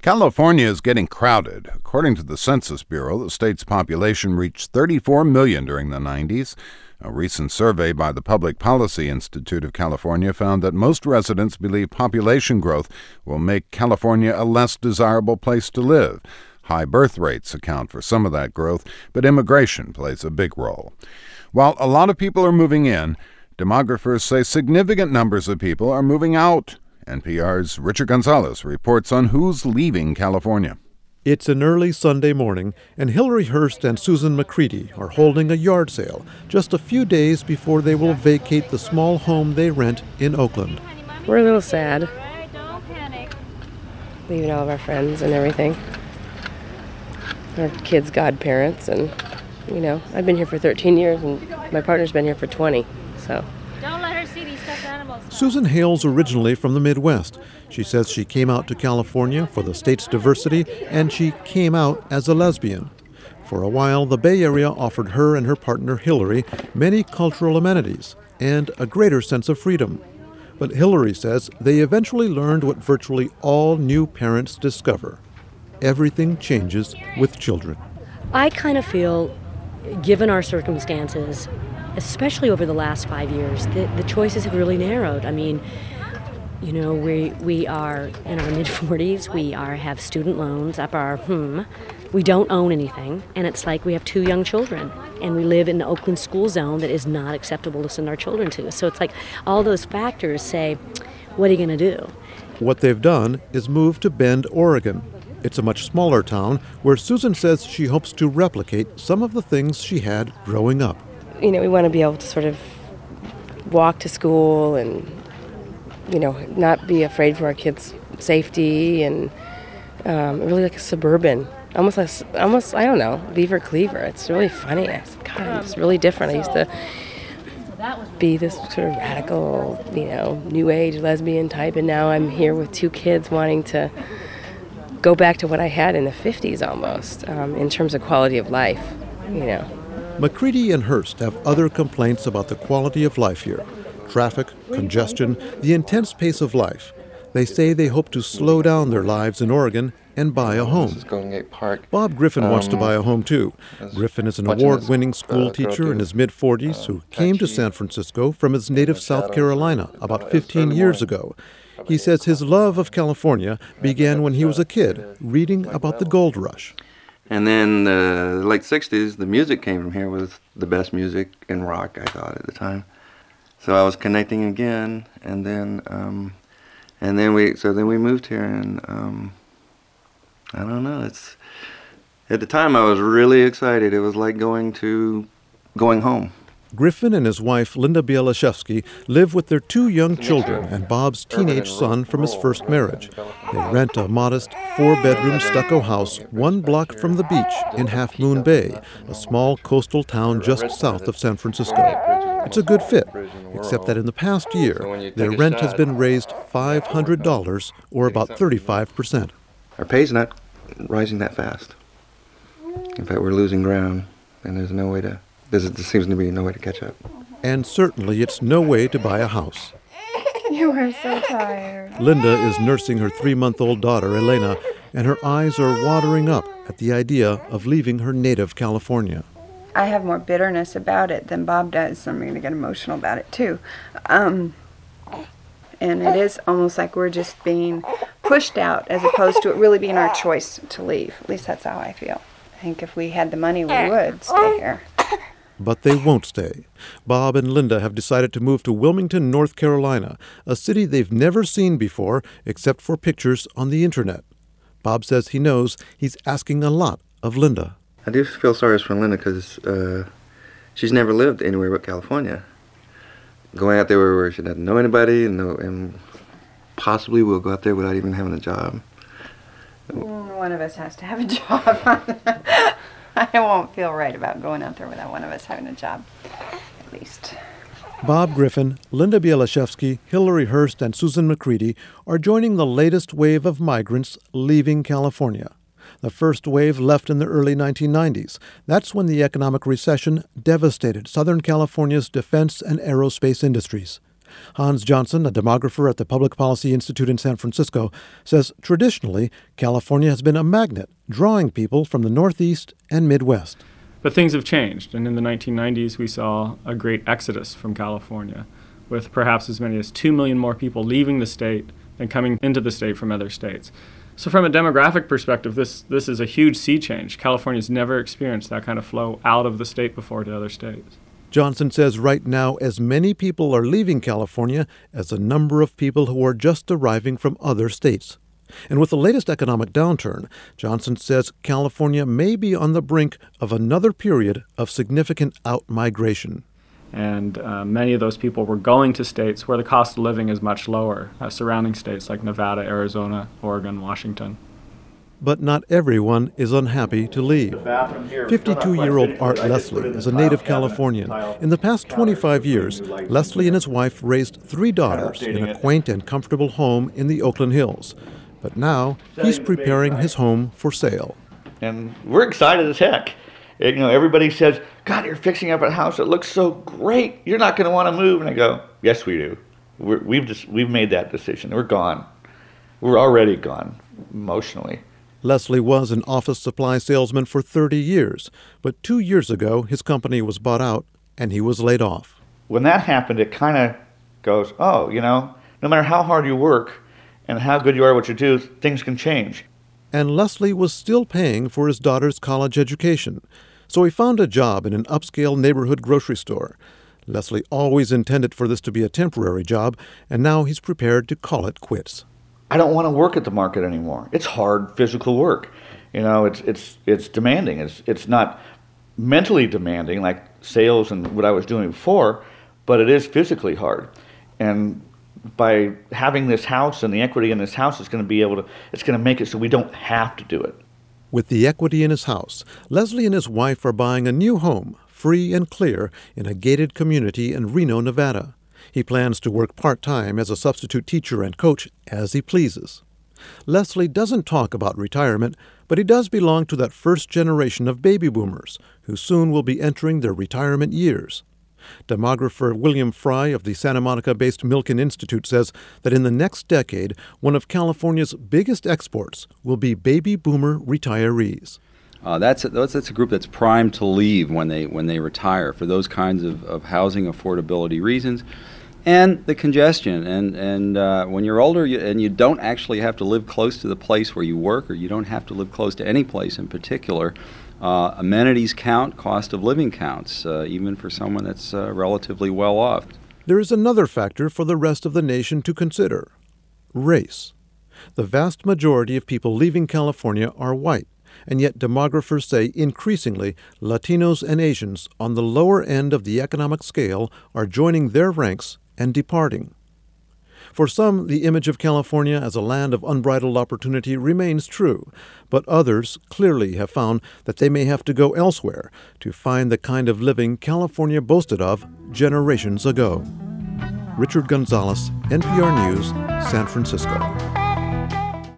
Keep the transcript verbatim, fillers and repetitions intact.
California is getting crowded. According to the Census Bureau, the state's population reached thirty-four million during the nineties. A recent survey by the Public Policy Institute of California found that most residents believe population growth will make California a less desirable place to live. High birth rates account for some of that growth, but immigration plays a big role. While a lot of people are moving in, demographers say significant numbers of people are moving out. N P R's Richard Gonzalez reports on who's leaving California. It's an early Sunday morning, and Hillary Hurst and Susan McCready are holding a yard sale just a few days before they will vacate the small home they rent in Oakland. We're a little sad, leaving all of our friends and everything. Our kids' godparents, and, you know, I've been here for thirteen years, and my partner's been here for twenty, so. Don't let her see these stuffed animals. Susan hails originally from the Midwest. She says she came out to California for the state's diversity, and she came out as a lesbian. For a while, the Bay Area offered her and her partner Hillary many cultural amenities and a greater sense of freedom. But Hillary says they eventually learned what virtually all new parents discover. Everything changes with children. I kind of feel, given our circumstances, especially over the last five years, the, the choices have really narrowed. I mean, you know, we we are in our mid-forties, we are have student loans up our hmm, we don't own anything, and it's like we have two young children, and we live in the Oakland school zone that is not acceptable to send our children to. So it's like all those factors say, what are you going to do? What they've done is move to Bend, Oregon. It's a much smaller town where Susan says she hopes to replicate some of the things she had growing up. You know, we want to be able to sort of walk to school and, you know, not be afraid for our kids' safety, and um, really like a suburban, almost like, almost, I don't know, Beaver Cleaver. It's really funny. I said, God, it's really different. I used to be this sort of radical, you know, new age lesbian type, and now I'm here with two kids wanting to go back to what I had in the fifties almost, um, in terms of quality of life, you know. McCready and Hurst have other complaints about the quality of life here. Traffic, congestion, the intense pace of life. They say they hope to slow down their lives in Oregon and buy a home. This is Golden Gate Park. Bob Griffin um, wants to buy a home too. Griffin is an award-winning school uh, teacher in his mid-forties uh, who came to San Francisco from his native South Carolina about fifteen years ago. He says his love of California began when he was a kid, reading about the gold rush. And then uh, the late sixties, the music came from here was the best music in rock, I thought, at the time. So I was connecting again, and then um, and then we so then we moved here, and um, I don't know. It's at the time I was really excited. It was like going to going home. Griffin and his wife, Linda Bielashevsky, live with their two young children and Bob's teenage son from his first marriage. They rent a modest four-bedroom stucco house one block from the beach in Half Moon Bay, a small coastal town just south of San Francisco. It's a good fit, except that in the past year, their rent has been raised five hundred dollars, or about thirty-five percent. Our pay's not rising that fast. In fact, we're losing ground, and there's no way to... There seems to be no way to catch up. And certainly it's no way to buy a house. You are so tired. Linda is nursing her three-month-old daughter, Elena, and her eyes are watering up at the idea of leaving her native California. I have more bitterness about it than Bob does, so I'm going to get emotional about it too. Um, and it is almost like we're just being pushed out as opposed to it really being our choice to leave. At least that's how I feel. I think if we had the money, we would stay here. But they won't stay. Bob and Linda have decided to move to Wilmington, North Carolina, a city they've never seen before except for pictures on the internet. Bob says he knows he's asking a lot of Linda. I do feel sorry for Linda because uh, she's never lived anywhere but California. Going out there where she doesn't know anybody, and, know, and possibly will go out there without even having a job. One of us has to have a job. I won't feel right about going out there without one of us having a job, at least. Bob Griffin, Linda Bielashevsky, Hillary Hurst, and Susan McCready are joining the latest wave of migrants leaving California. The first wave left in the early nineteen nineties. That's when the economic recession devastated Southern California's defense and aerospace industries. Hans Johnson, a demographer at the Public Policy Institute in San Francisco, says traditionally California has been a magnet, drawing people from the Northeast and Midwest. But things have changed, and in the nineteen nineties we saw a great exodus from California, with perhaps as many as two million more people leaving the state than coming into the state from other states. So from a demographic perspective, this, this is a huge sea change. California's never experienced that kind of flow out of the state before to other states. Johnson says right now as many people are leaving California as the number of people who are just arriving from other states. And with the latest economic downturn, Johnson says California may be on the brink of another period of significant out-migration. And uh, many of those people were going to states where the cost of living is much lower, uh, surrounding states like Nevada, Arizona, Oregon, Washington. But not everyone is unhappy to leave. fifty-two-year-old Art Leslie is a native Californian. In the past twenty-five years, Leslie and his wife raised three daughters in a quaint and comfortable home in the Oakland Hills. But now he's preparing his home for sale. And we're excited as heck. You know, everybody says, God, you're fixing up a house that looks so great. You're not going to want to move. And I go, yes, we do. We're, we've just we've made that decision. We're gone. We're already gone emotionally. Leslie was an office supply salesman for thirty years, but two years ago his company was bought out and he was laid off. When that happened, it kind of goes, oh, you know, no matter how hard you work and how good you are at what you do, things can change. And Leslie was still paying for his daughter's college education, so he found a job in an upscale neighborhood grocery store. Leslie always intended for this to be a temporary job, and now he's prepared to call it quits. I don't want to work at the market anymore. It's hard physical work. You know, it's it's it's demanding. It's it's not mentally demanding like sales and what I was doing before, but it is physically hard. And by having this house and the equity in this house, it's going to be able to it's going to make it so we don't have to do it. With the equity in his house, Leslie and his wife are buying a new home, free and clear, in a gated community in Reno, Nevada. He plans to work part-time as a substitute teacher and coach as he pleases. Leslie doesn't talk about retirement, but he does belong to that first generation of baby boomers who soon will be entering their retirement years. Demographer William Fry of the Santa Monica-based Milken Institute says that in the next decade, one of California's biggest exports will be baby boomer retirees. Uh, that's, a, that's that's a group that's primed to leave when they when they retire for those kinds of, of housing affordability reasons, and the congestion. And and uh, when you're older you, and you don't actually have to live close to the place where you work, or you don't have to live close to any place in particular, uh, amenities count, cost of living counts, uh, even for someone that's uh, relatively well off. There is another factor for the rest of the nation to consider: race. The vast majority of people leaving California are white. And yet demographers say increasingly Latinos and Asians on the lower end of the economic scale are joining their ranks and departing. For some, the image of California as a land of unbridled opportunity remains true, but others clearly have found that they may have to go elsewhere to find the kind of living California boasted of generations ago. Richard Gonzalez, N P R News, San Francisco.